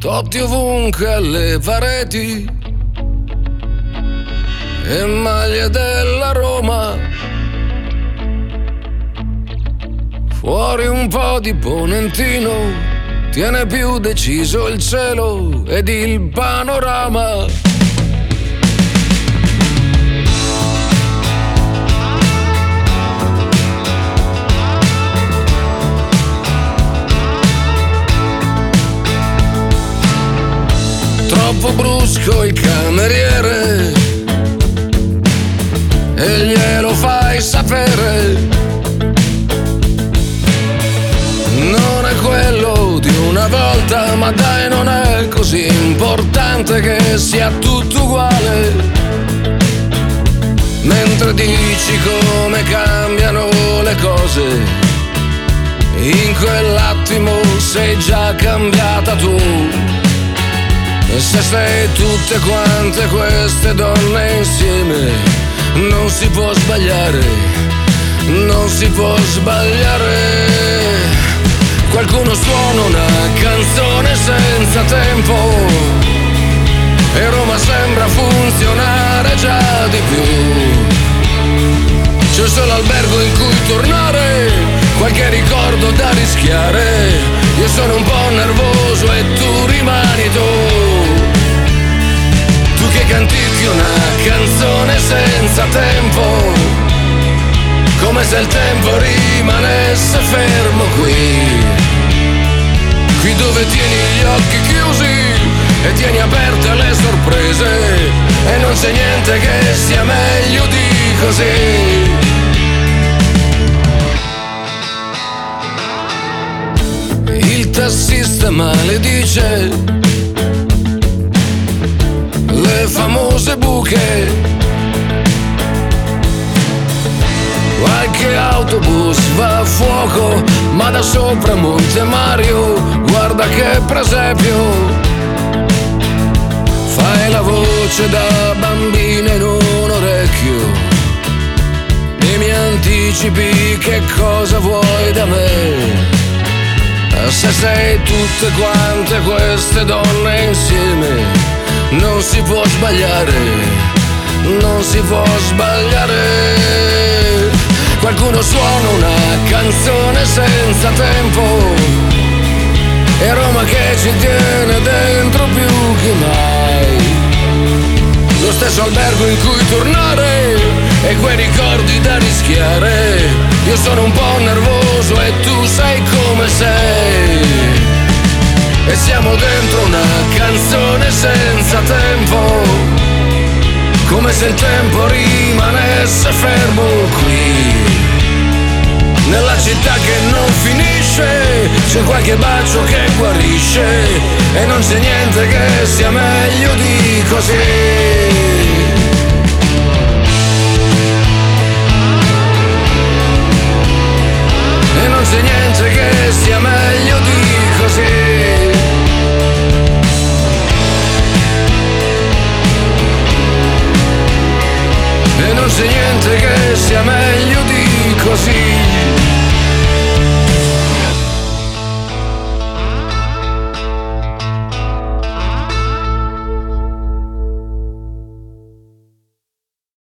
Totti ovunque alle pareti e maglie della Roma. Fuori un po' di ponentino, tiene più deciso il cielo ed il panorama. Troppo brusco il cameriere e glielo fai sapere. Non è quello di una volta, ma dai, non è così importante che sia tutto uguale. Mentre dici come cambiano le cose, in quell'attimo sei già cambiata tu. E se sei tutte quante queste donne insieme, non si può sbagliare, non si può sbagliare. Qualcuno suona una canzone senza tempo e Roma sembra funzionare già di più. C'è solo albergo in cui tornare, qualche ricordo da rischiare. Io sono un po' nervoso e tu rimani tu. Tu che canticchi una canzone senza tempo, come se il tempo rimanesse fermo qui. Qui dove tieni gli occhi chiusi e tieni aperte le sorprese, e non c'è niente che sia meglio di così. Il tassista maledice le famose buche, qualche autobus va a fuoco, ma da sopra Monte Mario, guarda che presepio. Fai la voce da bambina in un orecchio e mi anticipi che cosa vuoi da me. Se sei tutte quante queste donne insieme, non si può sbagliare, non si può sbagliare. Qualcuno suona una canzone senza tempo e Roma che ci tiene dentro più che mai. Lo stesso albergo in cui tornare e quei ricordi da rischiare. Io sono un po' nervoso e tu sai come sei. E siamo dentro una canzone senza tempo, come se il tempo rimanesse fermo qui. Nella città che non finisce c'è qualche bacio che guarisce, e non c'è niente che sia meglio di così. E non c'è niente che sia meglio di così. E non c'è niente che sia meglio di così.